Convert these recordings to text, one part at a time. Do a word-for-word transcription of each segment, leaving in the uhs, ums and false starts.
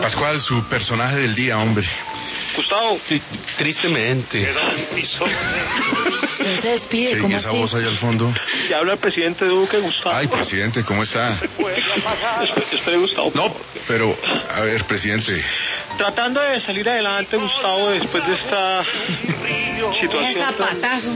Pascual, su personaje del día, hombre. Gustavo. T- tristemente. ¿Quién se despide? ¿Qué, ¿Cómo esa así? voz allá al fondo? Ya habla el presidente Duque, Gustavo. Ay, presidente, ¿cómo está? Espere, espere, Gustavo. No, pero, a ver, presidente. Tratando de salir adelante, Gustavo, después de esta situación. El zapatazo.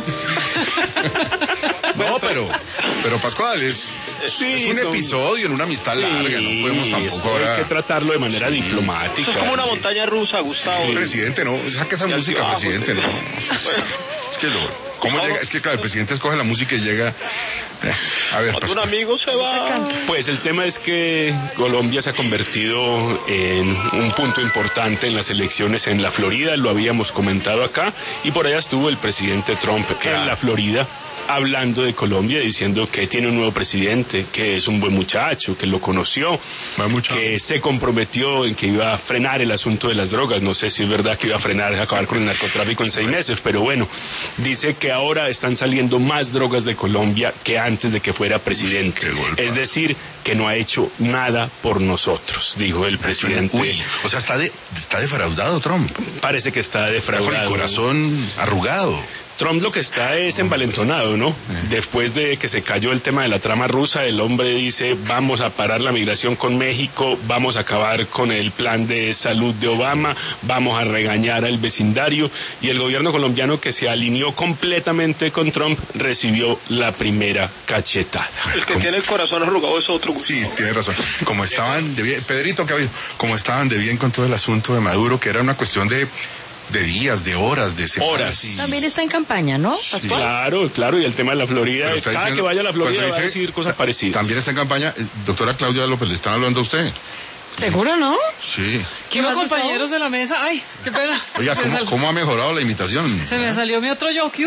No, pero, pero Pascual, es, Sí, es un son- episodio en una amistad larga, no podemos esto tampoco ahora... hay que tratarlo de manera diplomática. Es como una montaña rusa, Gustavo. Presidente, no, saque esa Y música, altibajos, presidente, no. Bueno. Es que lo, ¿cómo llega? Es que claro, el presidente escoge la música y llega... eh, A ver, Cuando un Pascual. amigo se va. Pues el tema es que Colombia se ha convertido en un punto importante en las elecciones en la Florida, lo habíamos comentado acá, y por allá estuvo el presidente Trump Claro. en la Florida hablando de Colombia, diciendo que tiene un nuevo presidente, que es un buen muchacho, que lo conoció, Buen muchacho. que se comprometió en que iba a frenar el asunto de las drogas. No sé si es verdad que iba a frenar, acabar con el narcotráfico en seis meses, pero bueno, dice que ahora están saliendo más drogas de Colombia que antes de que fuera presidente. Qué golpe. Es decir, que no ha hecho nada por nosotros, dijo el presidente. Uy, o sea, está, de, está defraudado Trump. Parece que está Está con defraudado. el corazón arrugado. Trump lo que está es envalentonado, ¿no? Después de que se cayó el tema de la trama rusa, el hombre dice, vamos a parar la migración con México, vamos a acabar con el plan de salud de Obama, vamos a regañar al vecindario, y el gobierno colombiano, que se alineó completamente con Trump, recibió la primera cachetada. El que tiene el corazón arrugado es otro, Gustavo. Sí, tiene razón. Como estaban de bien, Pedrito, ¿qué ha habido? Como estaban de bien con todo el asunto de Maduro, que era una cuestión de, de días, de horas, de semanas. Horas. y- También está en campaña, ¿no, Pascual? Claro, claro, y el tema de la Florida, Pero está cada diciendo- que vaya a la Florida cuando va a dice- decir cosas parecidas. También está en campaña. eh, Doctora Claudia López, ¿le están hablando a usted? ¿Seguro no? Sí. ¿Qué más, compañeros de la mesa? Ay, qué pena. Oiga, Se me ¿cómo, sal- cómo ha mejorado la imitación? Se me salió mi otro yo. ¿Qué